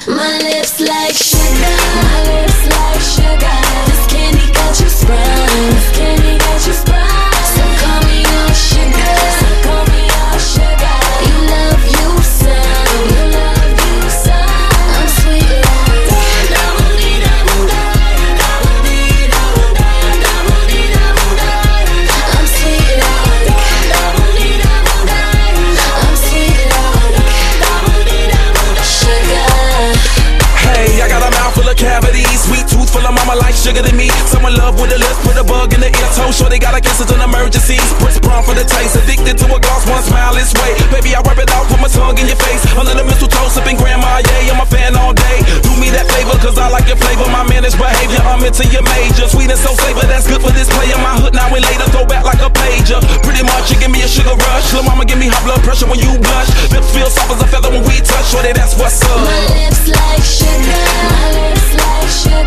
My lips like sugar, my lips like sugar. This candy got you sprung, this candy got you sprung. So call me your sugar, so call me your sugar. You love you some, you love you some. I'm sweet like I'm sweet like I'm sweet like sugar. Hey, I got a mouth full of cavities, sweet tooth full of mama like sugar to me. Someone love with a lip, put a bug in the ear, toe sure they got a guess it's an emergency. Spritz brown for the taste, addicted to a gloss, one smile is way. Baby, I rub it out, put my tongue in your face. Under the mistletoe, sipping grandma, yeah, I'm a fan all day. Do me that favor, cause I like your flavor, my managed behavior. I'm into your major, sweet and so flavor, that's good for this player. My hood now and later, throw back like a pager. Pretty much, you give me a sugar rush. Lil' mama give me high blood pressure when you blush. Lips feel soft as a feather when we touch, shorty, that's what's up. My lips like sugar, my lips like sugar.